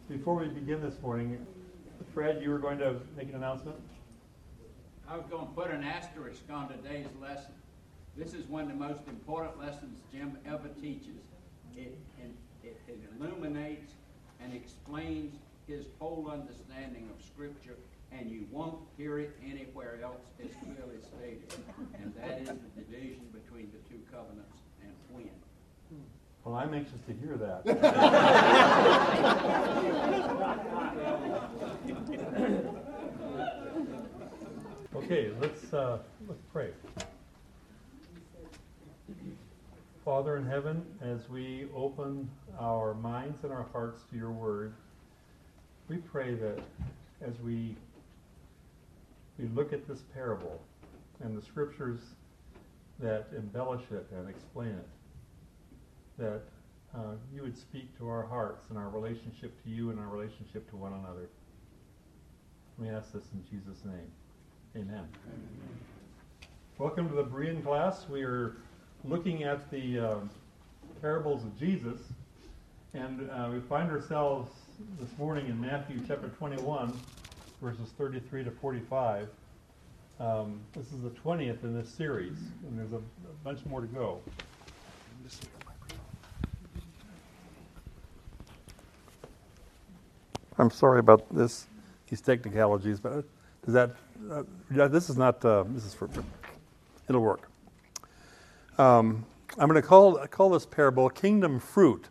Before we begin this morning, Fred, you were going to make an announcement? I was going to put an asterisk on today's lesson. This is one of the most important lessons Jim ever teaches. It illuminates and explains his whole understanding of Scripture, and you won't hear it anywhere else as clearly stated. And that is the division between the two covenants and when. Well, I'm anxious to hear that. Okay, let's pray. Father in heaven, as we open our minds and our hearts to your word, we pray that as we look at this parable and the scriptures that embellish it and explain it, that you would speak to our hearts and our relationship to you and our relationship to one another. We ask this in Jesus' name. Amen. Welcome to the Berean class. We are looking at the parables of Jesus, and we find ourselves this morning in Matthew chapter 21, verses 33 to 45. This is the 20th in this series, and there's a bunch more to go. I'm sorry about these technicalities, but does that? This is not. This is for. It'll work. I'm going to call this parable "Kingdom Fruit."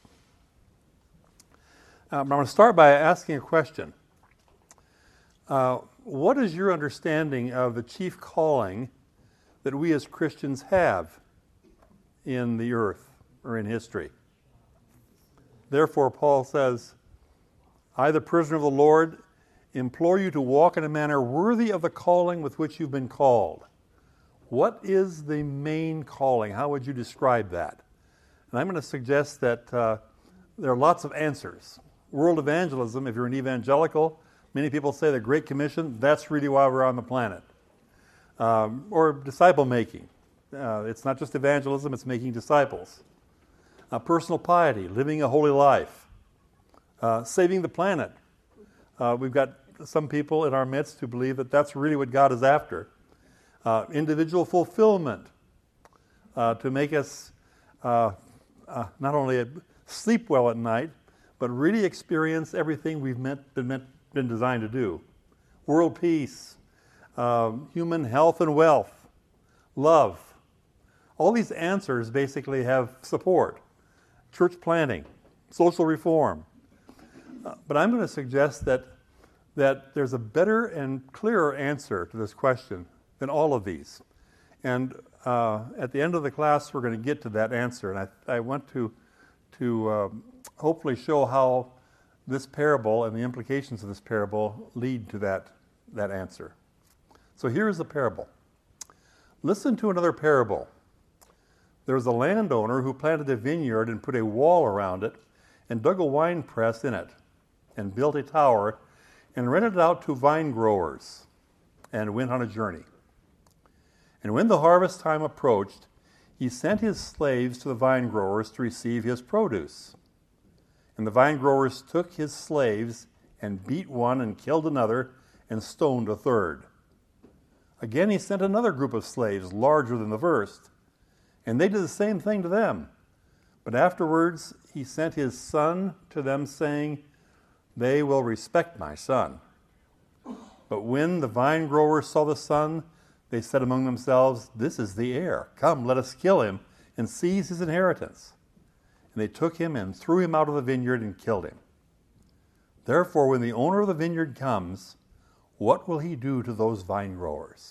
I'm going to start by asking a question. What is your understanding of the chief calling that we as Christians have in the earth or in history? Therefore, Paul says, I, the prisoner of the Lord, implore you to walk in a manner worthy of the calling with which you've been called. What is the main calling? How would you describe that? And I'm going to suggest that there are lots of answers. World evangelism, if you're an evangelical, many people say the Great Commission, that's really why we're on the planet. Or disciple making. It's not just evangelism, it's making disciples. Personal piety, living a holy life. Saving the planet. We've got some people in our midst who believe that that's really what God is after. Individual fulfillment, to make us not only sleep well at night, but really experience everything we've been designed to do. World peace, human health and wealth, love. All these answers basically have support. Church planting, social reform. But I'm going to suggest that there's a better and clearer answer to this question than all of these. And at the end of the class, we're going to get to that answer. And I want to hopefully show how this parable and the implications of this parable lead to that answer. So here's the parable. Listen to another parable. There was a landowner who planted a vineyard and put a wall around it and dug a wine press in it and built a tower and rented it out to vine growers and went on a journey. And when the harvest time approached, he sent his slaves to the vine growers to receive his produce. And the vine growers took his slaves and beat one and killed another and stoned a third. Again he sent another group of slaves larger than the first, and they did the same thing to them. But afterwards he sent his son to them, saying, they will respect my son. But when the vine growers saw the son, they said among themselves, this is the heir. Come, let us kill him and seize his inheritance. And they took him and threw him out of the vineyard and killed him. Therefore, when the owner of the vineyard comes, what will he do to those vine growers?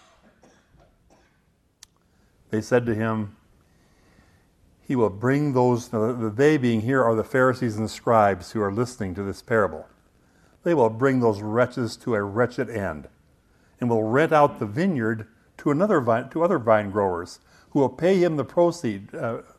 They said to him, he will bring those, the they being here are the Pharisees and the scribes who are listening to this parable. They will bring those wretches to a wretched end and will rent out the vineyard to other vine growers who will pay him the proceeds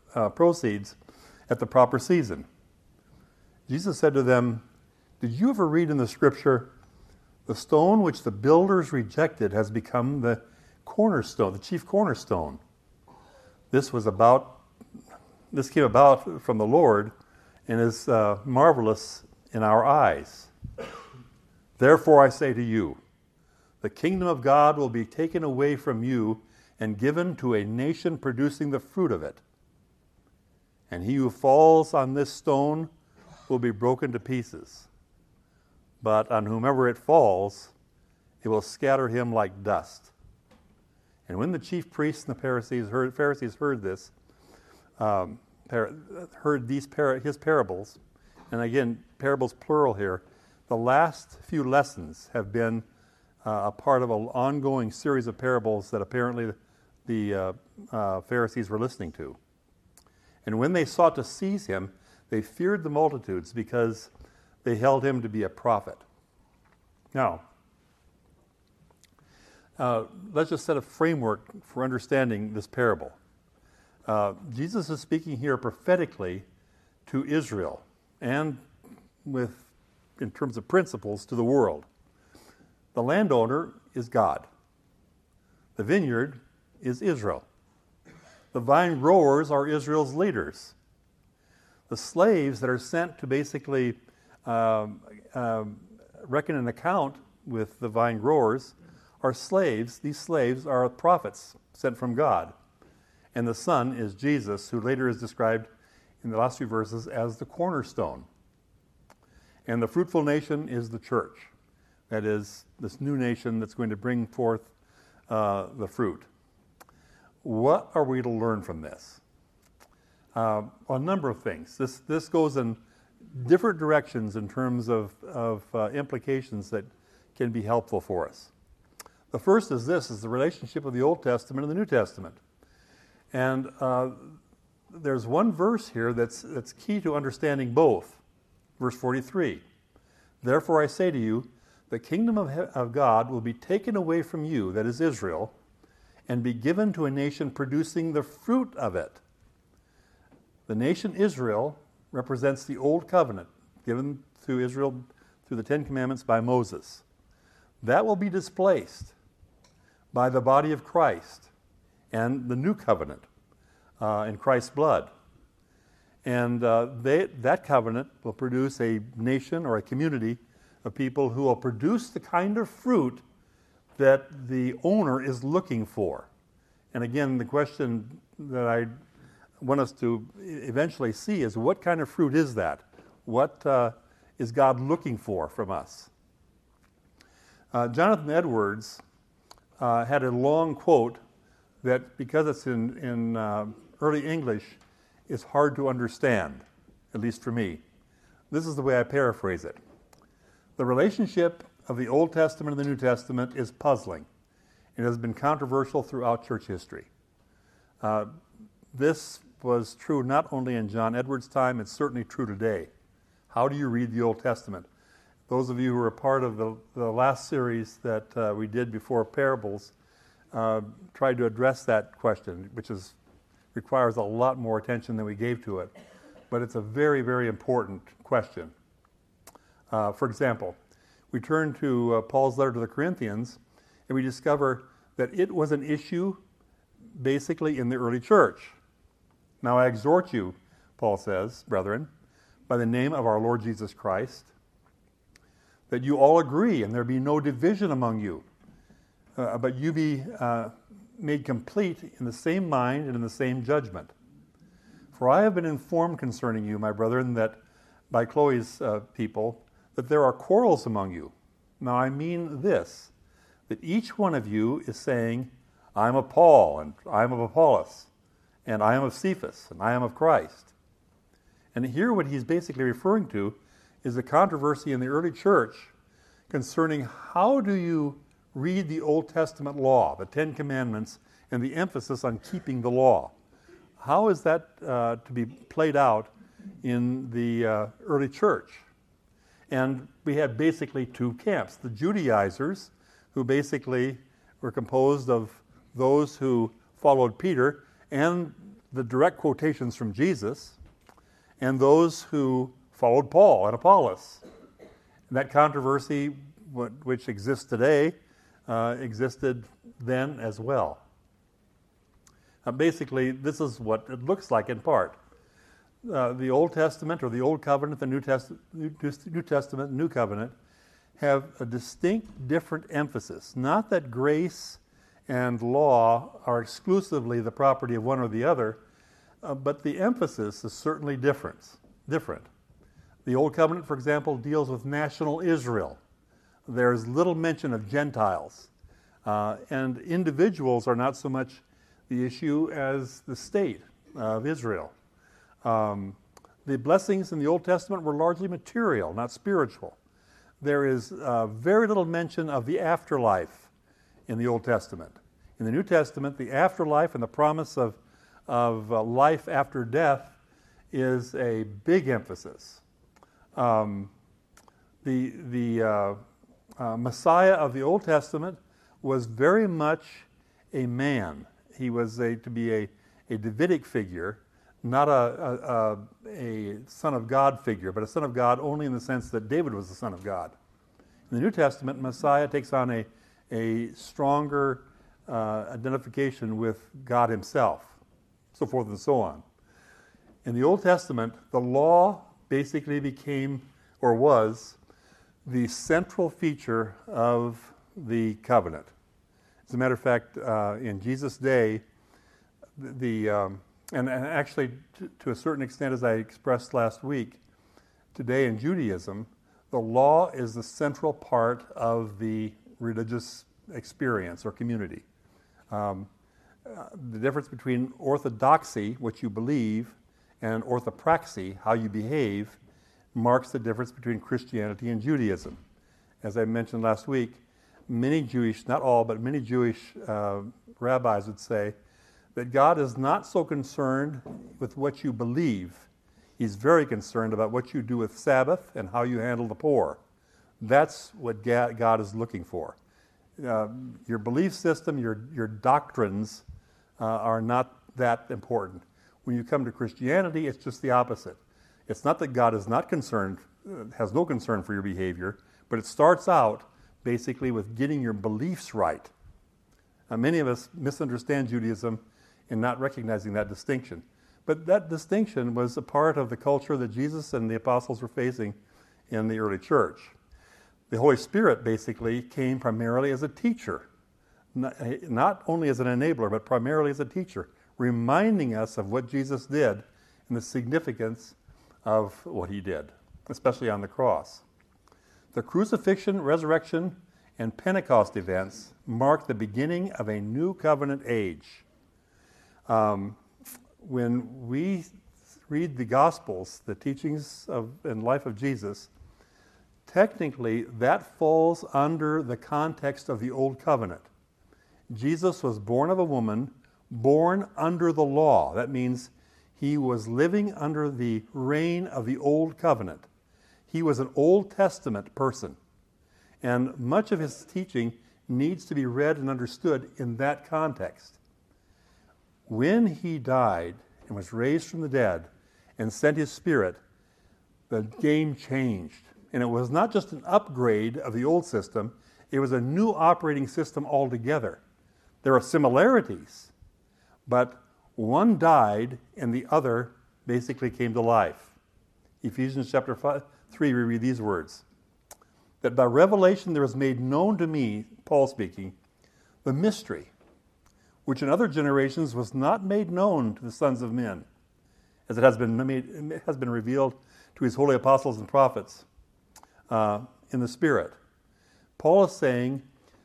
at the proper season. Jesus said to them, did you ever read in the scripture, the stone which the builders rejected has become the cornerstone, the chief cornerstone. This came about from the Lord and is marvelous in our eyes. Therefore I say to you, the kingdom of God will be taken away from you and given to a nation producing the fruit of it. And he who falls on this stone will be broken to pieces. But on whomever it falls, it will scatter him like dust. And when the chief priests and the Pharisees heard this, heard his parables, and again, parables plural here, the last few lessons have been a part of an ongoing series of parables that apparently the Pharisees were listening to. And when they sought to seize him, they feared the multitudes because they held him to be a prophet. Now, let's just set a framework for understanding this parable. Jesus is speaking here prophetically to Israel and in terms of principles, to the world. The landowner is God. The vineyard is Israel. The vine growers are Israel's leaders. The slaves that are sent to basically reckon an account with the vine growers are slaves. These slaves are prophets sent from God. And the Son is Jesus, who later is described in the last few verses as the cornerstone. And the fruitful nation is the church. That is, this new nation that's going to bring forth the fruit. What are we to learn from this? A number of things. This goes in different directions in terms of implications that can be helpful for us. The first is the relationship of the Old Testament and the New Testament. And there's one verse here that's key to understanding both. Verse 43, therefore I say to you, the kingdom of God will be taken away from you, that is Israel, and be given to a nation producing the fruit of it. The nation Israel represents the old covenant given to Israel through the Ten Commandments by Moses. That will be displaced by the body of Christ and the new covenant in Christ's blood. And that covenant will produce a nation or a community of people who will produce the kind of fruit that the owner is looking for. And again, the question that I want us to eventually see is, what kind of fruit is that? What is God looking for from us? Jonathan Edwards had a long quote that, because it's in early English, is hard to understand, at least for me. This is the way I paraphrase it. The relationship of the Old Testament and the New Testament is puzzling. It has been controversial throughout church history. This was true not only in John Edwards' time, it's certainly true today. How do you read the Old Testament? Those of you who were part of the last series that we did before parables tried to address that question, which requires a lot more attention than we gave to it. But it's a very, very important question. For example, we turn to Paul's letter to the Corinthians, and we discover that it was an issue basically in the early church. Now I exhort you, Paul says, brethren, by the name of our Lord Jesus Christ, that you all agree and there be no division among you, but you be made complete in the same mind and in the same judgment. For I have been informed concerning you, my brethren, that by Chloe's people, that there are quarrels among you. Now I mean this, that each one of you is saying, I am of Paul, and I am of Apollos, and I am of Cephas, and I am of Christ. And here what he's basically referring to is a controversy in the early church concerning how do you read the Old Testament law, the Ten Commandments, and the emphasis on keeping the law. How is that to be played out in the early church? And we had basically two camps. The Judaizers, who basically were composed of those who followed Peter and the direct quotations from Jesus, and those who followed Paul and Apollos. And that controversy, which exists today, existed then as well. Basically, this is what it looks like in part. the Old Testament or the Old Covenant, the New Testament, New Covenant, have a distinct different emphasis. Not that grace and law are exclusively the property of one or the other, but the emphasis is certainly different. The Old Covenant, for example, deals with national Israel. There's little mention of Gentiles. And individuals are not so much the issue as the state of Israel. The blessings in the Old Testament were largely material, not spiritual. There is very little mention of the afterlife in the Old Testament. In the New Testament, the afterlife and the promise of life after death is a big emphasis. The Messiah of the Old Testament was very much a man. He was to be a Davidic figure, not a Son of God figure, but a Son of God only in the sense that David was the Son of God. In the New Testament, Messiah takes on a stronger identification with God himself, so forth and so on. In the Old Testament, the law basically became, or was, the central feature of the covenant. As a matter of fact, in Jesus' day, and actually to a certain extent, as I expressed last week, today in Judaism, the law is the central part of the religious experience or community. The difference between orthodoxy, what you believe, and orthopraxy, how you behave, marks the difference between Christianity and Judaism. As I mentioned last week, many Jewish, not all, but many Jewish rabbis would say that God is not so concerned with what you believe. He's very concerned about what you do with Sabbath and how you handle the poor. That's what God is looking for. Your belief system, your doctrines are not that important. When you come to Christianity, it's just the opposite. It's not that God is not concerned, has no concern for your behavior, but it starts out basically with getting your beliefs right. Many of us misunderstand Judaism in not recognizing that distinction. But that distinction was a part of the culture that Jesus and the apostles were facing in the early church. The Holy Spirit basically came primarily as a teacher, not only as an enabler, but primarily as a teacher, reminding us of what Jesus did and the significance of what he did, especially on the cross. The crucifixion, resurrection, and Pentecost events mark the beginning of a new covenant age. When we read the Gospels, the teachings and life of Jesus, technically that falls under the context of the Old Covenant. Jesus was born of a woman, born under the law. That means he was living under the reign of the Old Covenant. He was an Old Testament person. And much of his teaching needs to be read and understood in that context. When he died and was raised from the dead and sent his Spirit, the game changed. And it was not just an upgrade of the old system, it was a new operating system altogether. There are similarities, but one died and the other basically came to life. Ephesians chapter 3, we read these words, that by revelation there was made known to me, Paul speaking, the mystery, which in other generations was not made known to the sons of men, as it has been revealed to his holy apostles and prophets in the Spirit. Paul is saying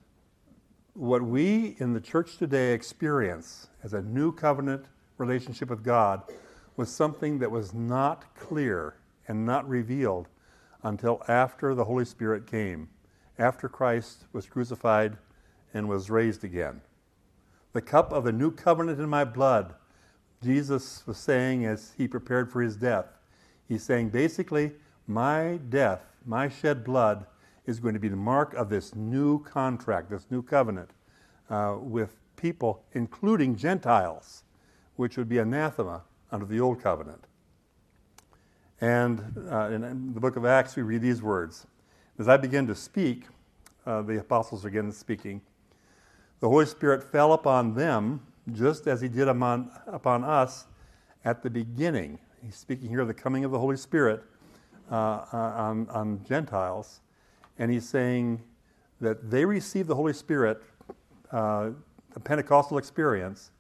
what we in the church today experience as a new covenant relationship with God was something that was not clear and not revealed until after the Holy Spirit came, after Christ was crucified and was raised again. The cup of the new covenant in my blood, Jesus was saying as he prepared for his death. He's saying basically, my death, my shed blood is going to be the mark of this new contract, this new covenant with people, including Gentiles, which would be anathema under the old covenant. And in the book of Acts, we read these words. As I begin to speak, the apostles are again speaking, the Holy Spirit fell upon them just as he did upon us at the beginning. He's speaking here of the coming of the Holy Spirit on Gentiles. And he's saying that they received the Holy Spirit, the Pentecostal experience,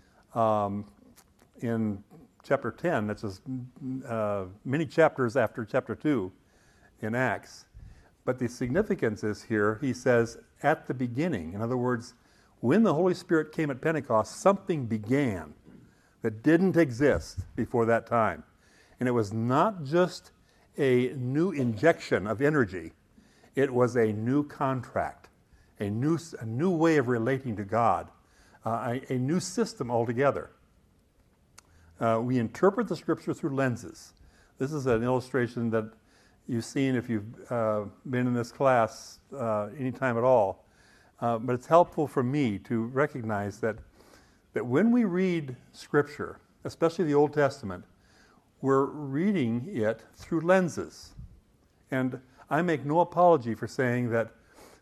in chapter 10. That's just many chapters after chapter 2 in Acts. But the significance is here, he says, at the beginning. In other words, when the Holy Spirit came at Pentecost, something began that didn't exist before that time. And it was not just a new injection of energy. It was a new contract, a new way of relating to God, a new system altogether. We interpret the Scripture through lenses. This is an illustration that you've seen if you've been in this class any time at all. But it's helpful for me to recognize that when we read Scripture, especially the Old Testament, we're reading it through lenses. And I make no apology for saying that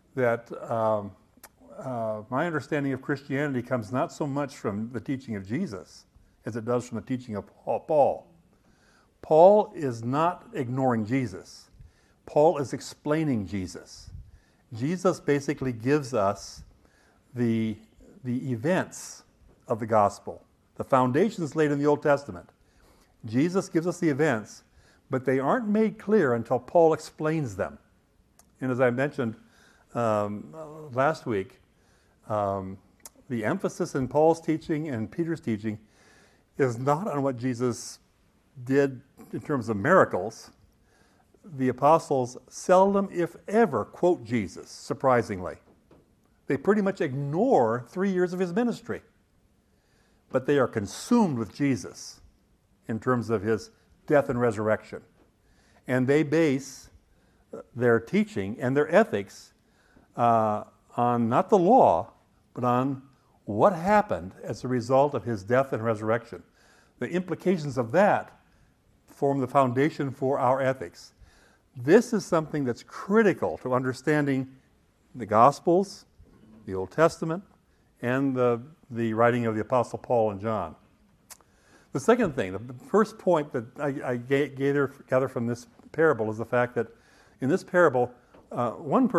my understanding of Christianity comes not so much from the teaching of Jesus as it does from the teaching of Paul. Paul is not ignoring Jesus. Paul is explaining Jesus. Jesus basically gives us the events of the gospel. The foundations laid in the Old Testament. Jesus gives us the events, but they aren't made clear until Paul explains them. And as I mentioned last week, the emphasis in Paul's teaching and Peter's teaching is not on what Jesus did in terms of miracles. The apostles seldom, if ever, quote Jesus, surprisingly. They pretty much ignore 3 years of his ministry. But they are consumed with Jesus in terms of his death and resurrection. And they base their teaching and their ethics on not the law, but on what happened as a result of his death and resurrection. The implications of that form the foundation for our ethics. This is something that's critical to understanding the Gospels, the Old Testament, and the writing of the Apostle Paul and John. The second thing, the first point that I gather from this parable is the fact that in this parable, one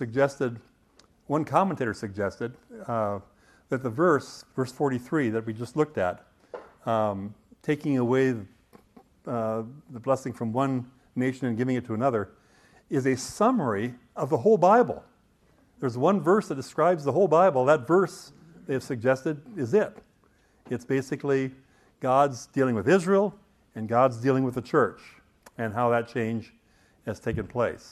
commentator suggested that the verse 43 that we just looked at, taking away the blessing from one nation and giving it to another, is a summary of the whole Bible. There's one verse that describes the whole Bible. That verse, they have suggested, is it. It's basically God's dealing with Israel and God's dealing with the church and how that change has taken place.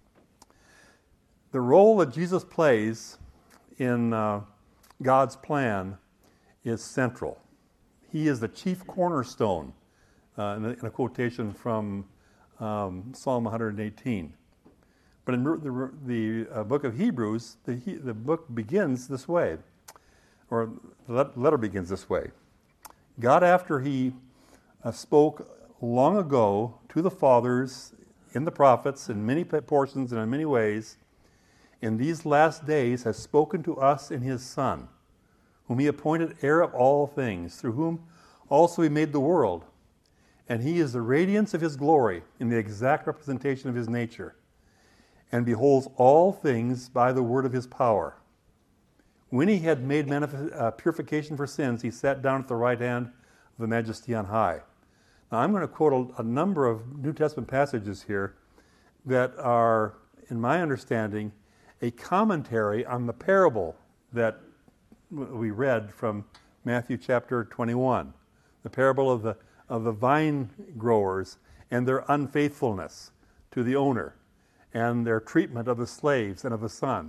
The role that Jesus plays in God's plan is central. He is the chief cornerstone, in a quotation from Psalm 118. But in the book of Hebrews, the book begins this way, or the letter begins this way. God, after he spoke long ago to the fathers in the prophets in many portions and in many ways, in these last days has spoken to us in his Son, whom he appointed heir of all things, through whom also he made the world. And he is the radiance of his glory in the exact representation of his nature, and beholds all things by the word of his power. When he had made purification for sins, he sat down at the right hand of the Majesty on high. Now, I'm going to quote a number of New Testament passages here that are, in my understanding, a commentary on the parable that we read from Matthew chapter 21, the parable of the vine growers and their unfaithfulness to the owner and their treatment of the slaves and of the son.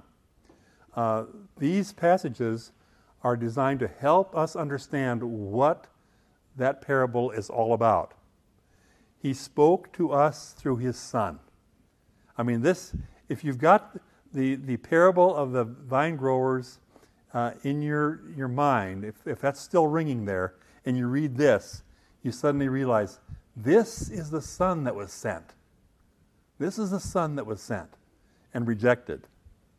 These passages are designed to help us understand what that parable is all about. He spoke to us through his Son. I mean, if you've got the parable of the vine growers in your mind, if that's still ringing there, and you read this, you suddenly realize this is the Son that was sent. This is the Son that was sent and rejected.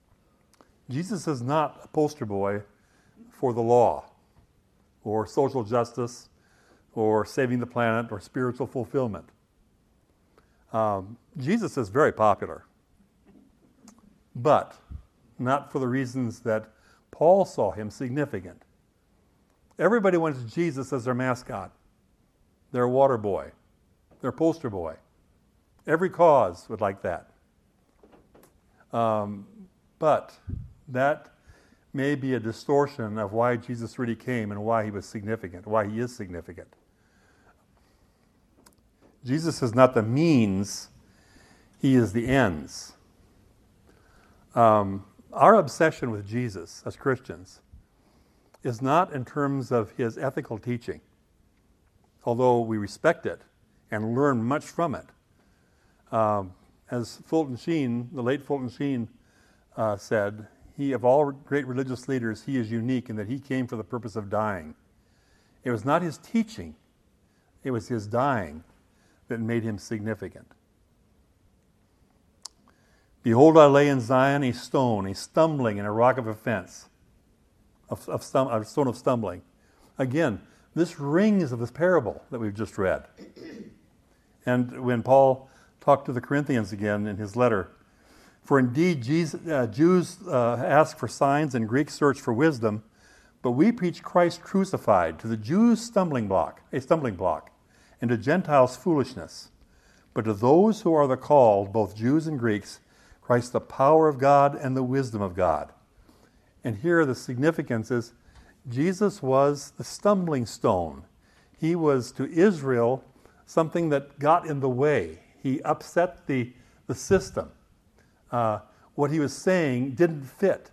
Jesus is not a poster boy for the law or social justice or saving the planet or spiritual fulfillment. Jesus is very popular, but not for the reasons that Paul saw him significant. Everybody wants Jesus as their mascot, their water boy, their poster boy. Every cause would like that. But that may be a distortion of why Jesus really came and why he was significant, why he is significant. Jesus is not the means, he is the ends. Our obsession with Jesus as Christians is not in terms of his ethical teaching, although we respect it and learn much from it. As Fulton Sheen, the late Fulton Sheen, said, of all great religious leaders, he is unique in that he came for the purpose of dying. It was not his teaching, it was his dying that made him significant. Behold, I lay in Zion a stone, a stumbling and a rock of offense, a stone of stumbling. Again, this rings of this parable that we've just read. And when Paul talked to the Corinthians again in his letter, for indeed Jews ask for signs and Greeks search for wisdom, but we preach Christ crucified, to the Jews a stumbling block, and to Gentiles foolishness. But to those who are the called, both Jews and Greeks, Christ the power of God and the wisdom of God. And here the significance is Jesus was the stumbling stone. He was to Israel something that got in the way. He upset the system. What he was saying didn't fit.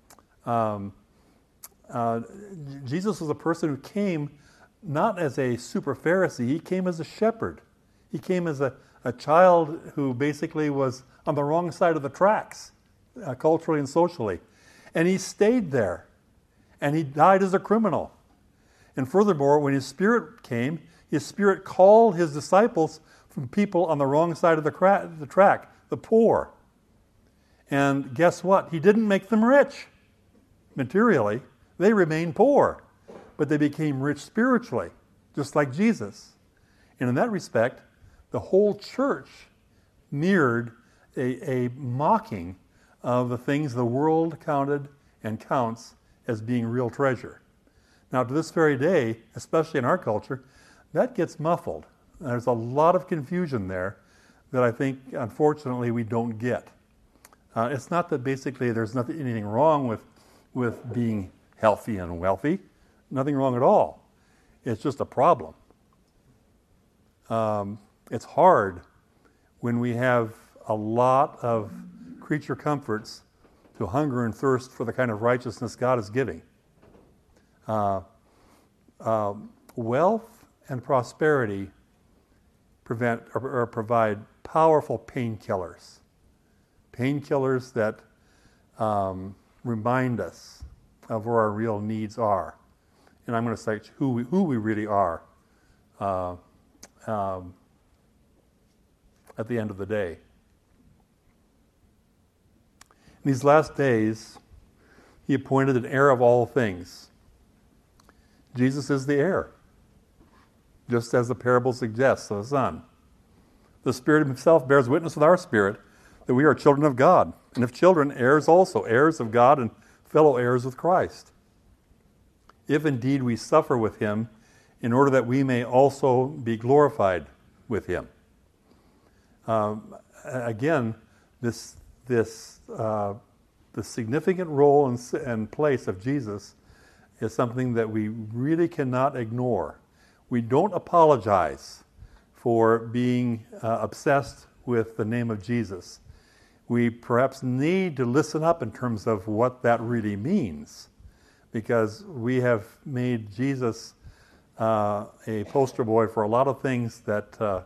Jesus was a person who came not as a super Pharisee, he came as a shepherd. He came as a child who basically was on the wrong side of the tracks, culturally and socially. And he stayed there. And he died as a criminal. And furthermore, when his Spirit came, his Spirit called his disciples from people on the wrong side of the track, the poor. And guess what? He didn't make them rich materially. They remained poor. But they became rich spiritually, just like Jesus. And in that respect, the whole church mirrored a mocking of the things the world counted and counts as being real treasure. Now, to this very day, especially in our culture, that gets muffled. There's a lot of confusion there that I think, unfortunately, we don't get. It's not that basically there's anything wrong with being healthy and wealthy. Nothing wrong at all. It's just a problem. It's hard when we have a lot of creature comforts to hunger and thirst for the kind of righteousness God is giving. Wealth and prosperity provide powerful painkillers. Painkillers that remind us of where our real needs are. And I'm going to say who we really are at the end of the day. In these last days, he appointed an heir of all things. Jesus is the heir, just as the parable suggests of the Son. The Spirit himself bears witness with our spirit that we are children of God, and if children, heirs also, heirs of God and fellow heirs with Christ. If indeed we suffer with him, in order that we may also be glorified with him. Again, the significant role and place of Jesus is something that we really cannot ignore. We don't apologize for being obsessed with the name of Jesus. We perhaps need to listen up in terms of what that really means, because we have made Jesus a poster boy for a lot of things that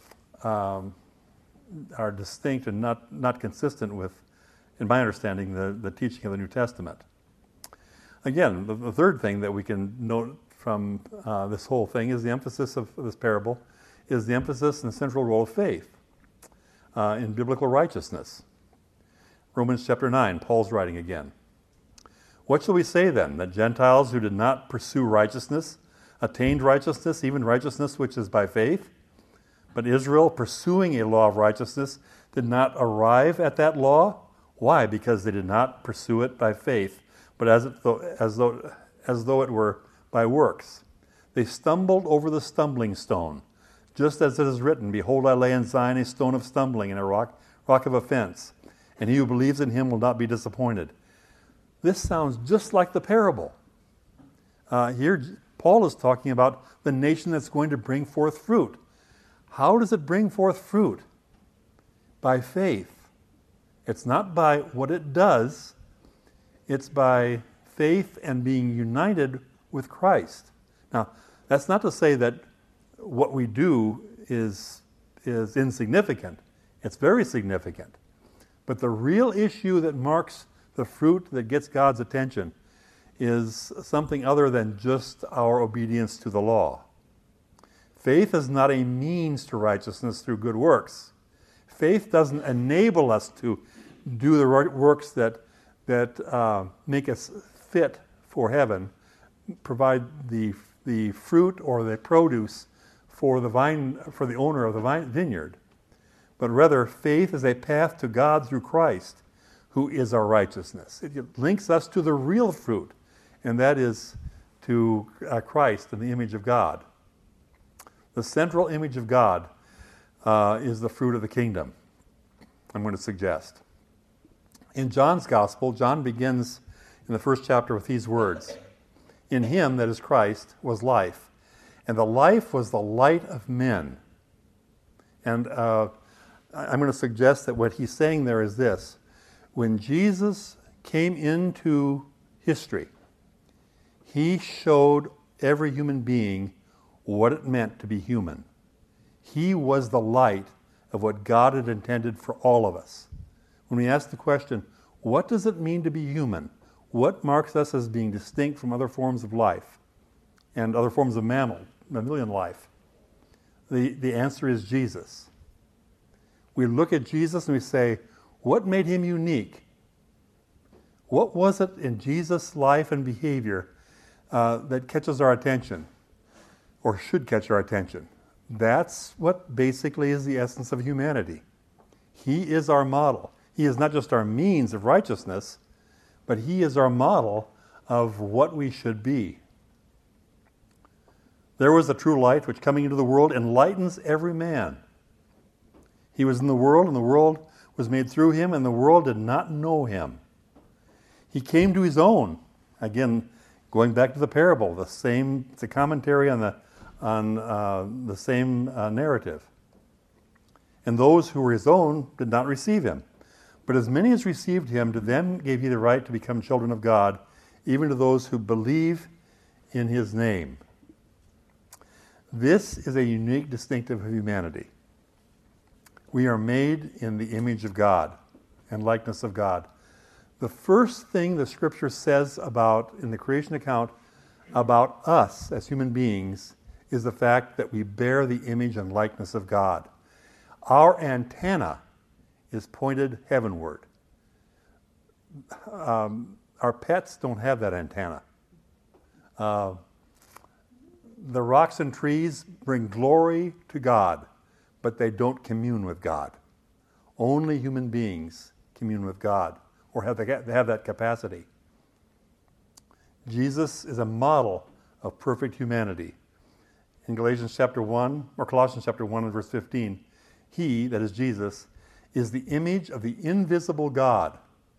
are distinct and not consistent with, in my understanding, the teaching of the New Testament. Again, the third thing that we can note from this whole thing is the emphasis of this parable, is the emphasis and the central role of faith in biblical righteousness. Romans chapter 9, Paul's writing again. What shall we say then? That Gentiles who did not pursue righteousness attained righteousness, even righteousness which is by faith. But Israel, pursuing a law of righteousness, did not arrive at that law. Why? Because they did not pursue it by faith, but as though it were by works. They stumbled over the stumbling stone, just as it is written, "Behold, I lay in Zion a stone of stumbling and a rock of offense, and he who believes in him will not be disappointed." This sounds just like the parable. Here, Paul is talking about the nation that's going to bring forth fruit. How does it bring forth fruit? By faith. It's not by what it does. It's by faith and being united with Christ. Now, that's not to say that what we do is insignificant. It's very significant. But the real issue that marks the fruit that gets God's attention is something other than just our obedience to the law. Faith is not a means to righteousness through good works. Faith doesn't enable us to do the right works that make us fit for heaven, provide the fruit or the produce for the owner of the vineyard. But rather, faith is a path to God through Christ, who is our righteousness. It links us to the real fruit, and that is to Christ in the image of God. The central image of God is the fruit of the kingdom, I'm going to suggest. In John's Gospel, John begins in the first chapter with these words: "In him," that is Christ, "was life, and the life was the light of men." And I'm going to suggest that what he's saying there is this: when Jesus came into history, he showed every human being what it meant to be human. He was the light of what God had intended for all of us. When we ask the question, what does it mean to be human? What marks us as being distinct from other forms of life and other forms of mammalian life? The answer is Jesus. We look at Jesus and we say, what made him unique? What was it in Jesus' life and behavior that catches our attention, or should catch our attention? That's what basically is the essence of humanity. He is our model. He is not just our means of righteousness, but he is our model of what we should be. There was a true light which, coming into the world, enlightens every man. He was in the world, and the world was made through him, and the world did not know him. He came to his own. Again, going back to the parable, it's a commentary on the same narrative. And those who were his own did not receive him. But as many as received him, to them gave he the right to become children of God, even to those who believe in his name. This is a unique distinctive of humanity. We are made in the image of God and likeness of God. The first thing the Scripture says in the creation account about us as human beings is the fact that we bear the image and likeness of God. Our antenna is pointed heavenward. Our pets don't have that antenna. The rocks and trees bring glory to God, but they don't commune with God. Only human beings commune with God, or have that capacity. Jesus is a model of perfect humanity. In Colossians chapter 1 and verse 15, he, that is Jesus, is the image of the invisible God.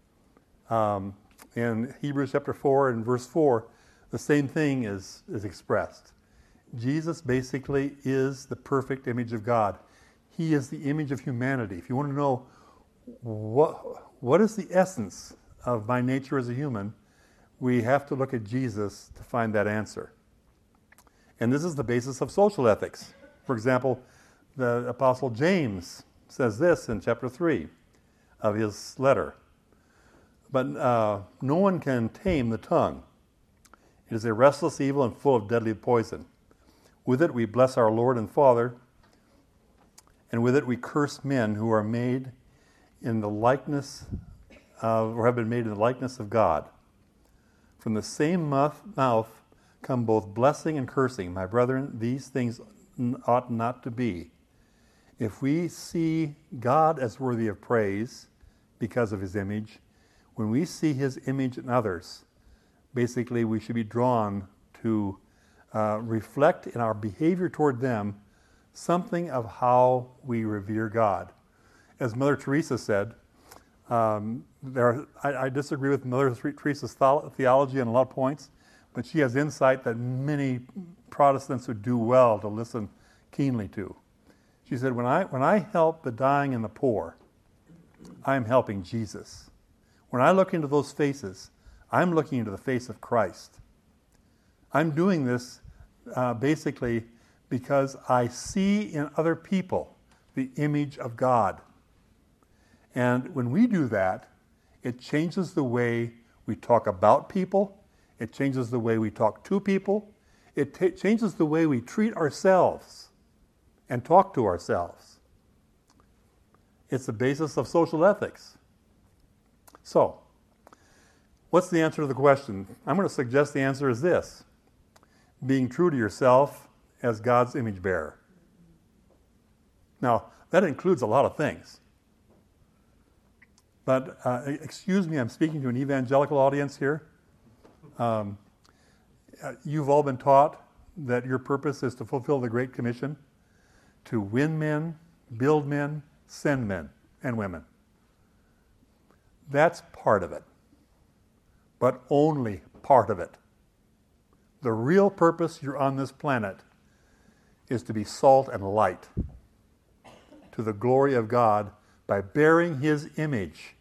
In Hebrews chapter 4 and verse 4, the same thing is expressed. Jesus basically is the perfect image of God. He is the image of humanity. If you want to know what is the essence of my nature as a human, we have to look at Jesus to find that answer. And this is the basis of social ethics. For example, the Apostle James says this in chapter 3 of his letter. But no one can tame the tongue. It is a restless evil and full of deadly poison. With it we bless our Lord and Father, and with it we curse men who are made in the likeness of, or have been made in the likeness of God. From the same mouth come both blessing and cursing. My brethren, these things ought not to be. If we see God as worthy of praise because of his image, when we see his image in others, basically we should be drawn to reflect in our behavior toward them something of how we revere God. As Mother Teresa said, I disagree with Mother Teresa's theology on a lot of points, but she has insight that many Protestants would do well to listen keenly to. She said, when I help the dying and the poor, I'm helping Jesus. When I look into those faces, I'm looking into the face of Christ. I'm doing this basically because I see in other people the image of God. And when we do that, it changes the way we talk about people. It changes the way we talk to people. It changes the way we treat ourselves and talk to ourselves. It's the basis of social ethics. So, what's the answer to the question? I'm going to suggest the answer is this: being true to yourself as God's image bearer. Now, that includes a lot of things. But, excuse me, I'm speaking to an evangelical audience here. You've all been taught that your purpose is to fulfill the Great Commission, to win men, build men, send men and women. That's part of it, but only part of it. The real purpose you're on this planet is to be salt and light to the glory of God by bearing his image.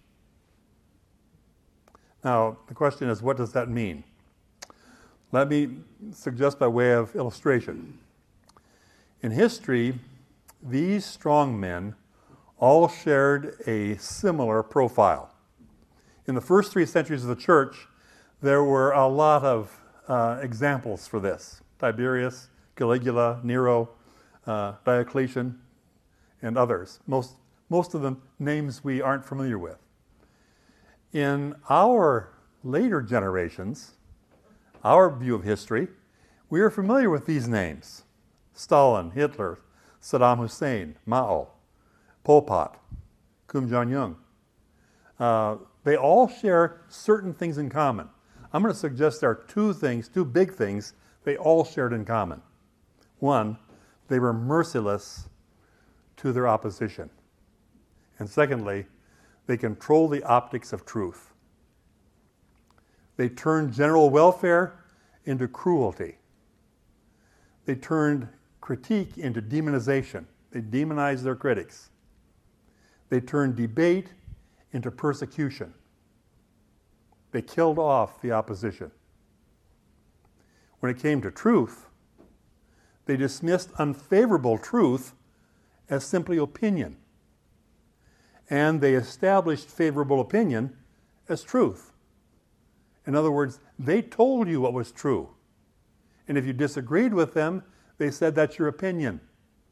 Now, the question is, what does that mean? Let me suggest by way of illustration. In history, these strong men all shared a similar profile. In the first 3 centuries of the church, there were a lot of examples for this. Tiberius, Caligula, Nero, Diocletian, and others. Most of them names we aren't familiar with. In our later generations, our view of history, we are familiar with these names: Stalin, Hitler, Saddam Hussein, Mao, Pol Pot, Kim Jong-un. They all share certain things in common. I'm going to suggest there are two big things they all shared in common. One, they were merciless to their opposition. And secondly, they controlled the optics of truth. They turned general welfare into cruelty. They turned critique into demonization. They demonized their critics. They turned debate into persecution. They killed off the opposition. When it came to truth, they dismissed unfavorable truth as simply opinion. And they established favorable opinion as truth. In other words, they told you what was true. And if you disagreed with them, they said that's your opinion.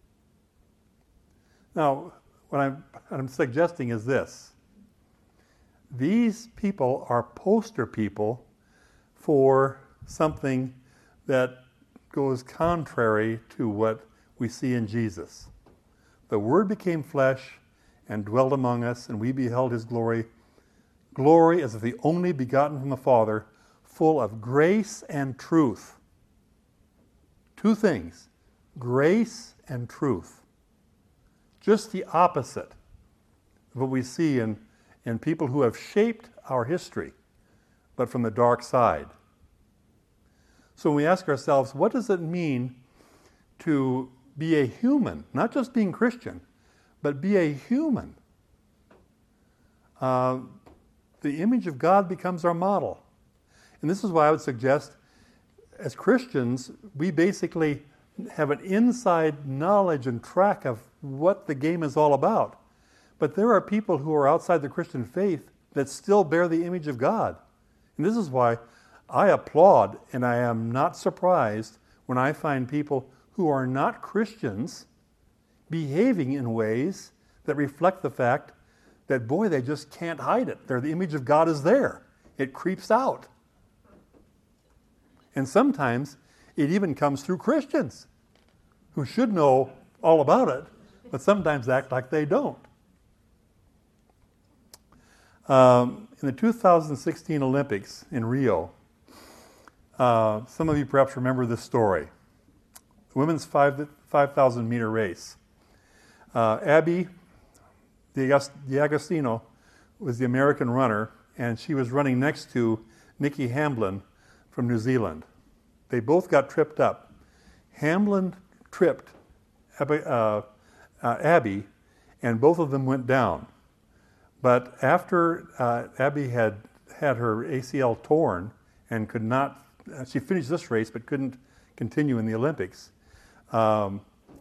Now, what I'm suggesting is this. These people are poster people for something that goes contrary to what we see in Jesus. The Word became flesh and dwelt among us, and we beheld his glory. Glory as of the only begotten from the Father, full of grace and truth. Two things: grace and truth. Just the opposite of what we see in people who have shaped our history, but from the dark side. So when we ask ourselves, what does it mean to be a human? Not just being Christian, but be a human. The image of God becomes our model. And this is why I would suggest, as Christians, we basically have an inside knowledge and track of what the game is all about. But there are people who are outside the Christian faith that still bear the image of God. And this is why I applaud, and I am not surprised when I find people who are not Christians behaving in ways that reflect the fact that, boy, they just can't hide it. The image of God is there. It creeps out. And sometimes it even comes through Christians who should know all about it, but sometimes act like they don't. In the 2016 Olympics in Rio, some of you perhaps remember this story. The women's 5,000 meter race. Abby D'Agostino was the American runner, and she was running next to Nikki Hamblin from New Zealand. They both got tripped up. Hamblin tripped Abby, and both of them went down. But after Abby had her ACL torn and could not, she finished this race but couldn't continue in the Olympics, and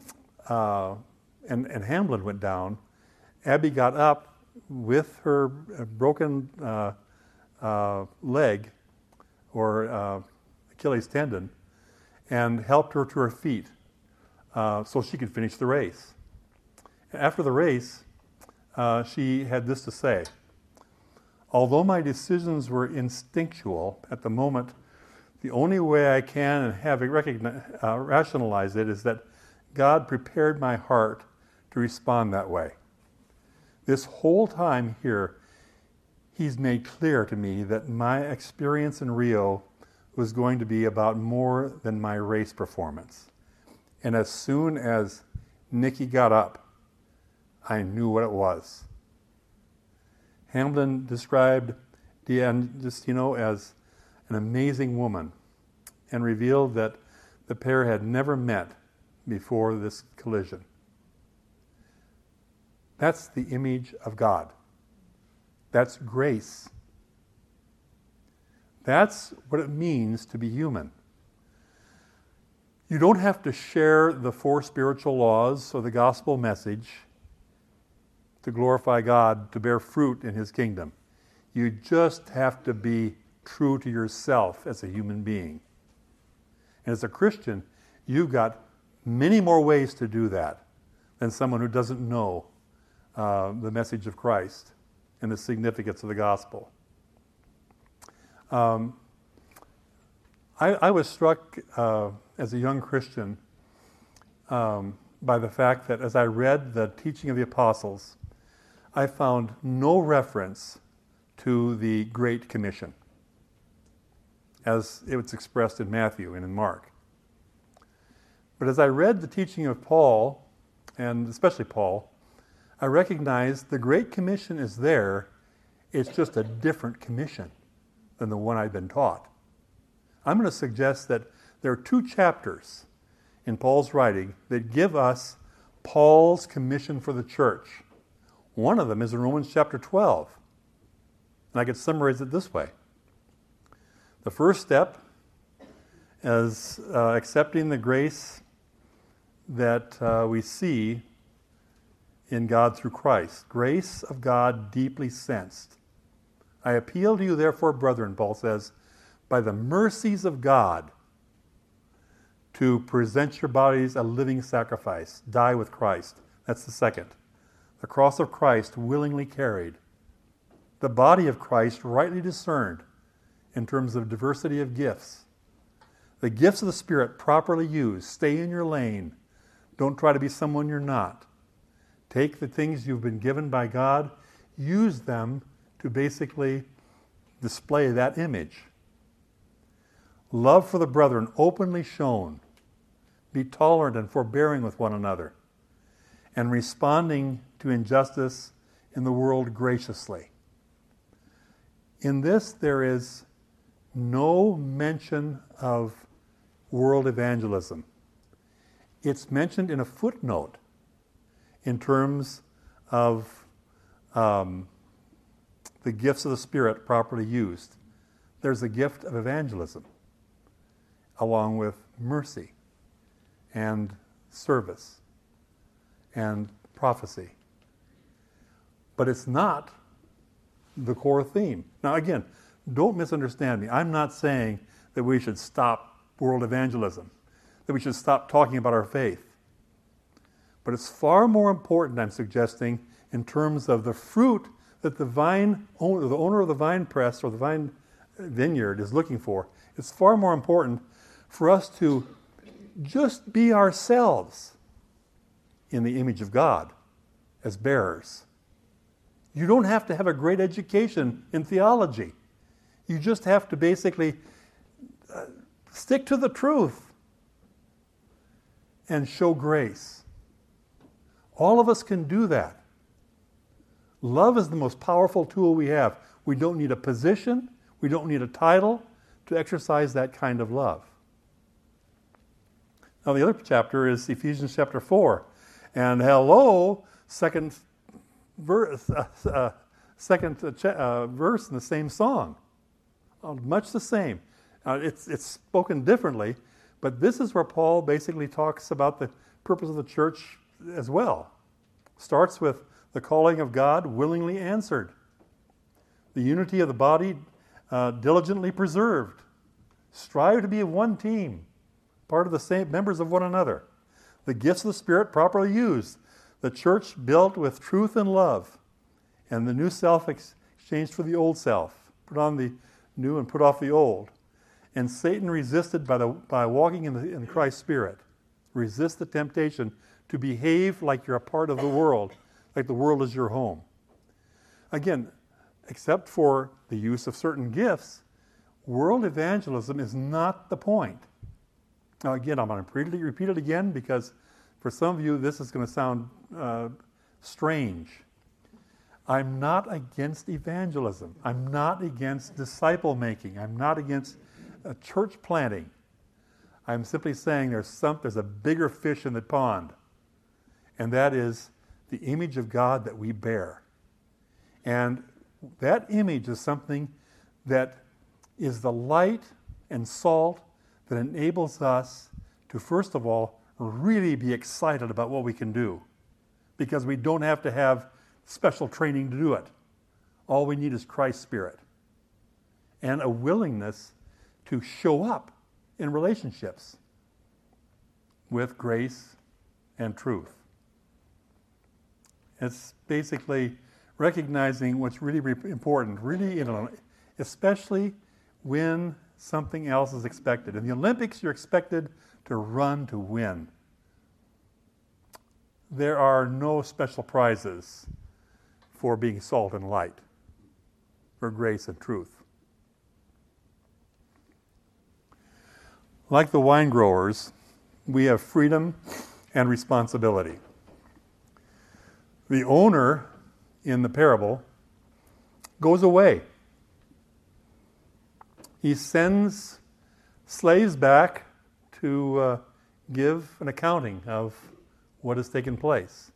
Hamblin went down, Abby got up with her broken leg or Achilles tendon and helped her to her feet so she could finish the race. After the race, she had this to say: although my decisions were instinctual at the moment, the only way I can and have rationalized it is that God prepared my heart to respond that way. This whole time here, He's made clear to me that my experience in Rio was going to be about more than my race performance. And as soon as Nikki got up, I knew what it was. Hamblin described D'Agostino as an amazing woman and revealed that the pair had never met before this collision. That's the image of God. That's grace. That's what it means to be human. You don't have to share the 4 spiritual laws or the gospel message to glorify God, to bear fruit in His kingdom. You just have to be true to yourself as a human being. And as a Christian, you've got many more ways to do that than someone who doesn't know the message of Christ and the significance of the gospel. I was struck as a young Christian by the fact that as I read the teaching of the apostles, I found no reference to the Great Commission as it was expressed in Matthew and in Mark. But as I read the teaching of Paul, and especially Paul, I recognized the Great Commission is there. It's just a different commission than the one I'd been taught. I'm going to suggest that there are 2 chapters in Paul's writing that give us Paul's commission for the church. One of them is in Romans chapter 12. And I could summarize it this way. The first step is accepting the grace that we see in God through Christ. Grace of God deeply sensed. I appeal to you, therefore, brethren, Paul says, by the mercies of God, to present your bodies a living sacrifice, die with Christ. That's the second. The cross of Christ willingly carried. The body of Christ rightly discerned in terms of diversity of gifts. The gifts of the Spirit properly used. Stay in your lane. Don't try to be someone you're not. Take the things you've been given by God, use them to basically display that image. Love for the brethren openly shown. Be tolerant and forbearing with one another, and responding to injustice in the world graciously. In this, there is no mention of world evangelism. It's mentioned in a footnote in terms of the gifts of the Spirit properly used. There's a gift of evangelism, along with mercy and service and prophecy. But it's not the core theme. Now again, don't misunderstand me. I'm not saying that we should stop world evangelism, that we should stop talking about our faith. But it's far more important, I'm suggesting, in terms of the fruit that the owner of the vine press or the vine vineyard is looking for. It's far more important for us to just be ourselves in the image of God as bearers. You don't have to have a great education in theology. You just have to basically stick to the truth and show grace. All of us can do that. Love is the most powerful tool we have. We don't need a position, we don't need a title to exercise that kind of love. Now the other chapter is Ephesians chapter 4. And hello, second verse in the same song. Much the same. It's spoken differently, but this is where Paul basically talks about the purpose of the church as well. Starts with the calling of God willingly answered. The unity of the body diligently preserved. Strive to be one team, part of the same members of one another. The gifts of the Spirit properly used. The church built with truth and love. And the new self exchanged for the old self. Put on the new and put off the old. And Satan resisted by walking in Christ's Spirit. Resist the temptation to behave like you're a part of the world, like the world is your home. Again, except for the use of certain gifts, world evangelism is not the point. Now again, I'm going to repeat it again because for some of you this is going to sound strange. I'm not against evangelism. I'm not against disciple making. I'm not against church planting. I'm simply saying there's a bigger fish in the pond, and that is the image of God that we bear. And that image is something that is the light and salt that enables us to, first of all, really be excited about what we can do, because we don't have to have special training to do it. All we need is Christ's Spirit and a willingness to show up in relationships with grace and truth. It's basically recognizing what's really important, especially when something else is expected. In the Olympics, you're expected to run to win. There are no special prizes for being salt and light, for grace and truth. Like the wine growers, we have freedom and responsibility. The owner in the parable goes away. He sends slaves back to give an accounting of what has taken place.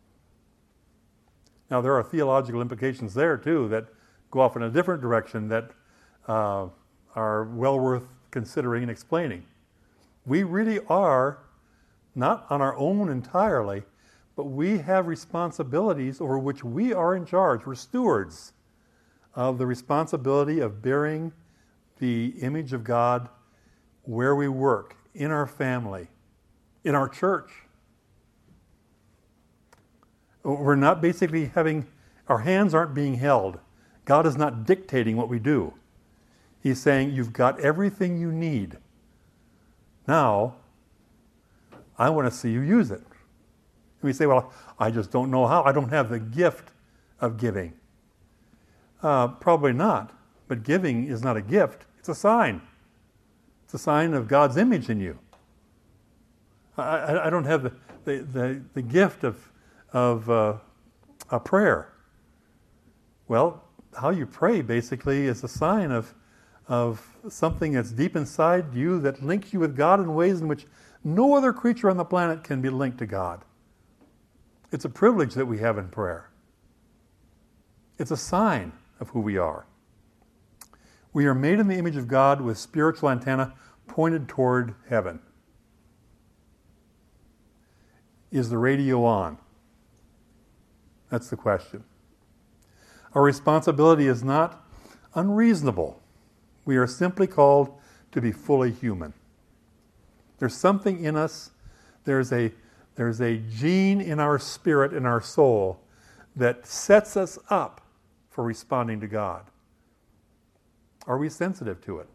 Now, there are theological implications there, too, that go off in a different direction that are well worth considering and explaining. We really are not on our own entirely, but we have responsibilities over which we are in charge. We're stewards of the responsibility of bearing the image of God where we work, in our family, in our church. We're not basically our hands aren't being held. God is not dictating what we do. He's saying, you've got everything you need. Now, I want to see you use it. And we say, well, I just don't know how. I don't have the gift of giving. Probably not. But giving is not a gift. It's a sign. It's a sign of God's image in you. I don't have the gift of a prayer. Well, how you pray basically is a sign of something that's deep inside you that links you with God in ways in which no other creature on the planet can be linked to God. It's a privilege that we have in prayer. It's a sign of who we are. We are made in the image of God with spiritual antenna pointed toward heaven. Is the radio on? That's the question. Our responsibility is not unreasonable. We are simply called to be fully human. There's something in us, there's a gene in our spirit, in our soul, that sets us up for responding to God. Are we sensitive to it?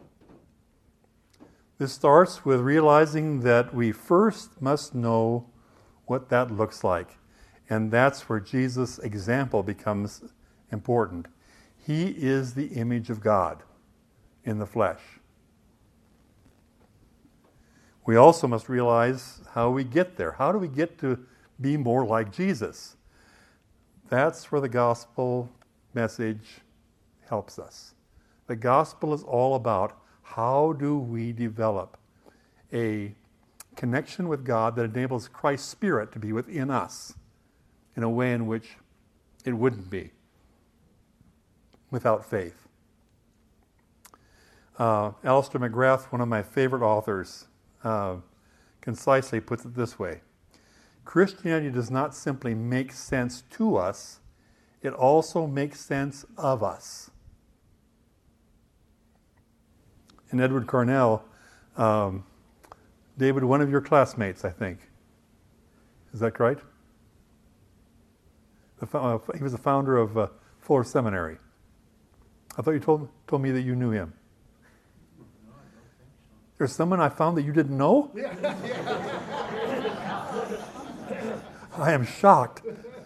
This starts with realizing that we first must know what that looks like. And that's where Jesus' example becomes important. He is the image of God in the flesh. We also must realize how we get there. How do we get to be more like Jesus? That's where the gospel message helps us. The gospel is all about how do we develop a connection with God that enables Christ's Spirit to be within us in a way in which it wouldn't be without faith. Alistair McGrath, one of my favorite authors, concisely puts it this way: Christianity does not simply make sense to us, it also makes sense of us. And Edward Cornell, David, one of your classmates, I think. Is that right? He was the founder of Fuller Seminary. I thought you told me that you knew him. There's someone I found that you didn't know? I am shocked.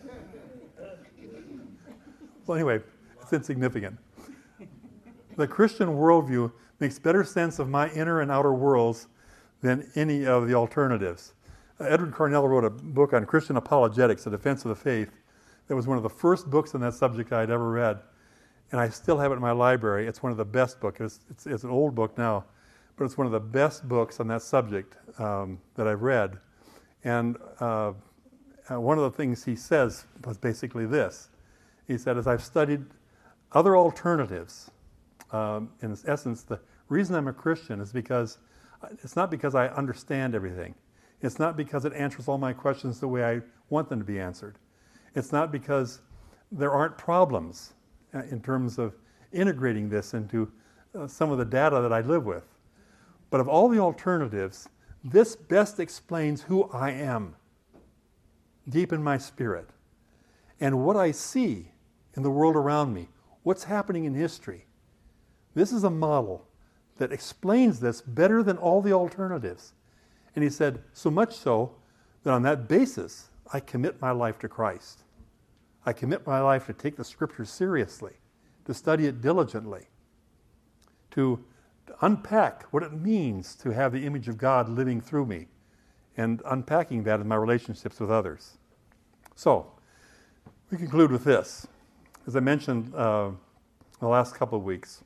Well, anyway, it's insignificant. The Christian worldview makes better sense of my inner and outer worlds than any of the alternatives. Edward Cornell wrote a book on Christian apologetics, a defense of the faith. That was one of the first books on that subject I'd ever read. And I still have it in my library. It's one of the best books. It's an old book now, but it's one of the best books on that subject that I've read. And one of the things he says was basically this. He said, as I've studied other alternatives, in essence, the reason I'm a Christian is because it's not because I understand everything. It's not because it answers all my questions the way I want them to be answered. It's not because there aren't problems in terms of integrating this into some of the data that I live with. But of all the alternatives, this best explains who I am deep in my spirit and what I see in the world around me, what's happening in history. This is a model that explains this better than all the alternatives. And he said, so much so that on that basis, I commit my life to Christ. I commit my life to take the Scriptures seriously, to study it diligently, to unpack what it means to have the image of God living through me, and unpacking that in my relationships with others. So, we conclude with this. As I mentioned the last couple of weeks,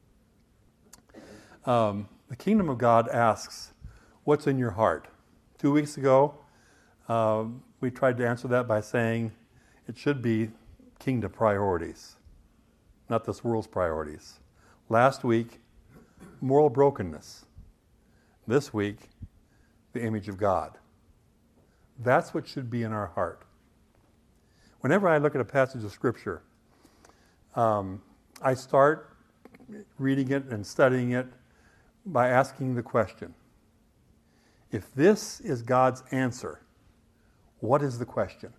the kingdom of God asks, what's in your heart? 2 weeks ago, we tried to answer that by saying it should be kingdom priorities, not this world's priorities. Last week, moral brokenness. This week, the image of God. That's what should be in our heart. Whenever I look at a passage of Scripture, I start reading it and studying it by asking the question, if this is God's answer, what is the question?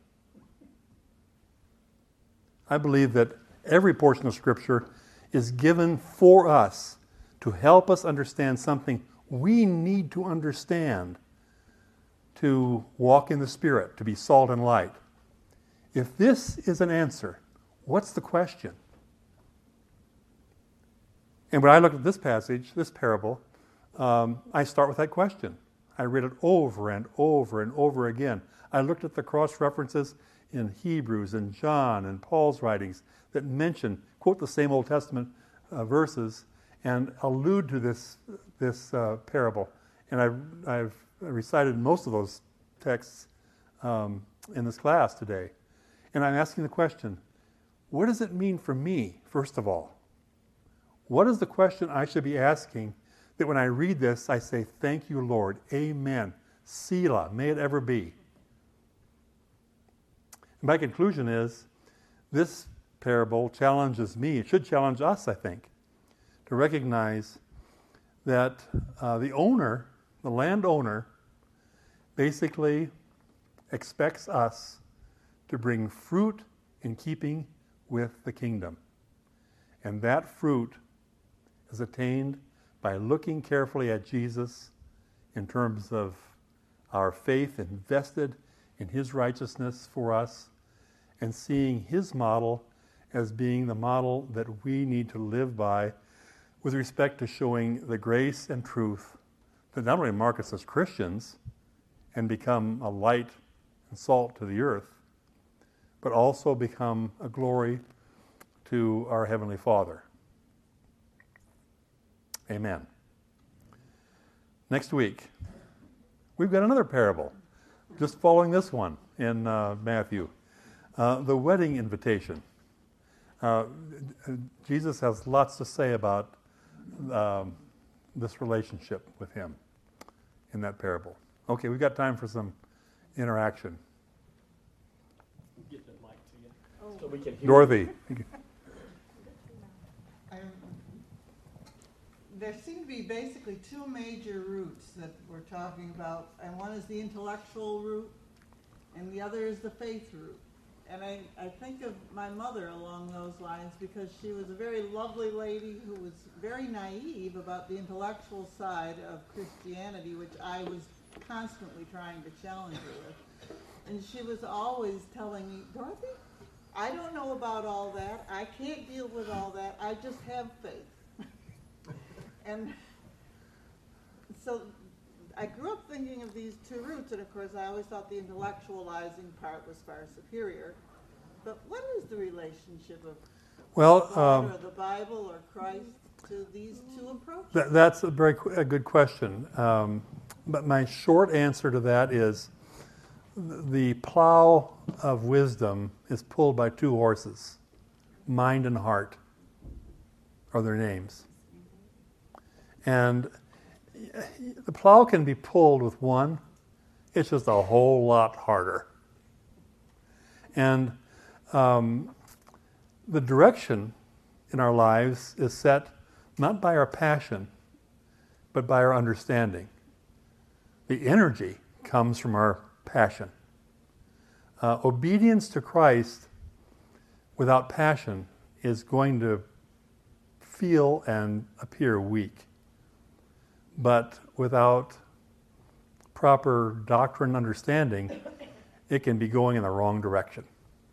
I believe that every portion of Scripture is given for us to help us understand something we need to understand to walk in the Spirit, to be salt and light. If this is an answer, what's the question? And when I look at this passage, this parable, I start with that question. I read it over and over and over again. I looked at the cross-references in Hebrews and John and Paul's writings that quote the same Old Testament verses and allude to this parable. And I've recited most of those texts in this class today. And I'm asking the question, what does it mean for me, first of all? What is the question I should be asking that when I read this, I say, thank you, Lord, amen, Selah, may it ever be. And my conclusion is, this parable challenges me, it should challenge us, I think, to recognize that the landowner, basically expects us to bring fruit in keeping with the kingdom. And that fruit is attained by looking carefully at Jesus in terms of our faith invested in his righteousness for us and seeing his model as being the model that we need to live by with respect to showing the grace and truth that not only mark us as Christians and become a light and salt to the earth, but also become a glory to our Heavenly Father. Amen. Next week, we've got another parable, just following this one in Matthew. The wedding invitation. Jesus has lots to say about this relationship with him in that parable. Okay, we've got time for some interaction. Get the mic to you so we can hear. Dorothy. There seem to be basically two major routes that we're talking about, and one is the intellectual route, and the other is the faith route. And I think of my mother along those lines because she was a very lovely lady who was very naive about the intellectual side of Christianity, which I was constantly trying to challenge her with. And she was always telling me, Dorothy, I don't know about all that. I can't deal with all that. I just have faith. And so I grew up thinking of these two routes, and of course I always thought the intellectualizing part was far superior. But what is the relationship of God or the Bible or Christ to these two approaches? That's a good question. But my short answer to that is the plow of wisdom is pulled by two horses. Mind and heart are their names. And the plow can be pulled with one. It's just a whole lot harder. And the direction in our lives is set not by our passion, but by our understanding. The energy comes from our passion. Obedience to Christ without passion is going to feel and appear weak. But without proper doctrine understanding, it can be going in the wrong direction.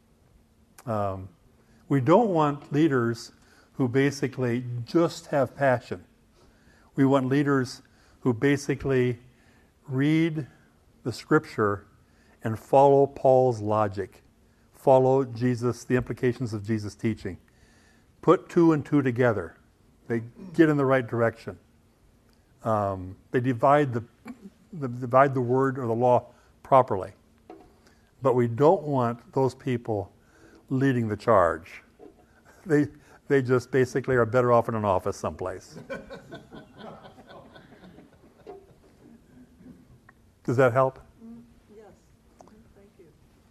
We don't want leaders who basically just have passion. We want leaders who basically read the Scripture and follow Paul's logic, follow Jesus, the implications of Jesus' teaching. Put two and two together. They get in the right direction. They divide the word or the law properly. But we don't want those people leading the charge. They just basically are better off in an office someplace. Does that help? Yes. Thank you.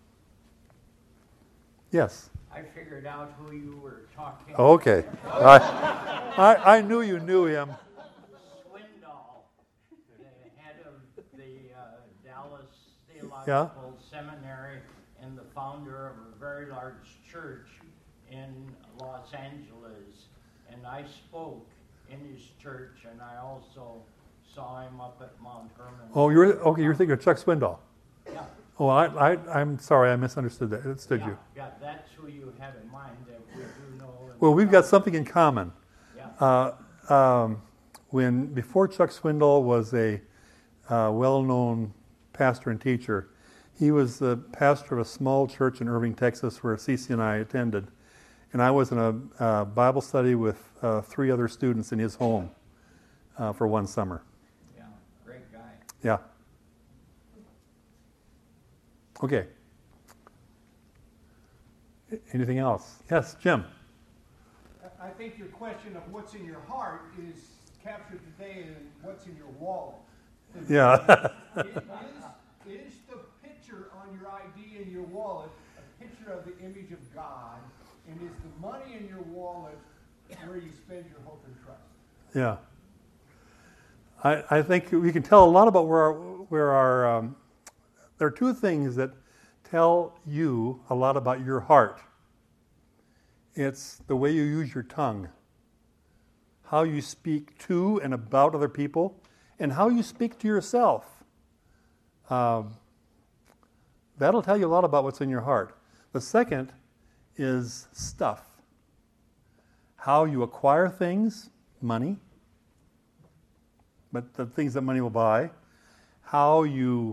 Yes. I figured out who you were talking about. Okay. I knew you knew him. Swindoll, the head of the Dallas Theological Seminary and the founder of a very large church in Los Angeles. And I spoke in his church, and I also saw him up at Mount Hermon. Oh, you're thinking of Chuck Swindoll. Yeah. Oh, I'm sorry, I misunderstood that. Understood you. Yeah, that's who you had in mind that we do know. Well, we've got something in common. Yeah. Before Chuck Swindoll was a well-known pastor and teacher, he was the pastor of a small church in Irving, Texas, where Cece and I attended. And I was in a Bible study with 3 other students in his home for one summer. Yeah, great guy. Yeah. Okay. Anything else? Yes, Jim. I think your question of what's in your heart is captured today in what's in your wallet. Yeah. Is the picture on your ID in your wallet a picture of the image of God? And is the money in your wallet where you spend your hope and trust? Yeah. I think we can tell a lot about where our there are 2 things that tell you a lot about your heart. It's the way you use your tongue, how you speak to and about other people, and how you speak to yourself. That'll tell you a lot about what's in your heart. The second is stuff. How you acquire things, money, but the things that money will buy. How you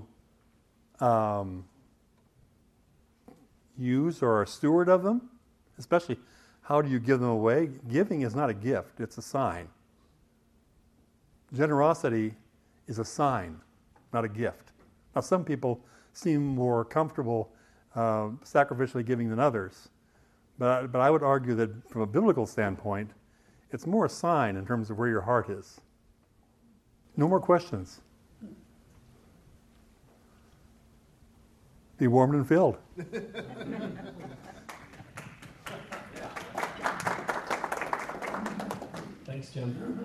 use or are a steward of them, especially how do you give them away? Giving is not a gift, it's a sign. Generosity is a sign, not a gift. Now, some people seem more comfortable sacrificially giving than others, but I would argue that from a biblical standpoint, it's more a sign in terms of where your heart is. No more questions. Be warmed and filled. Thanks, Jim.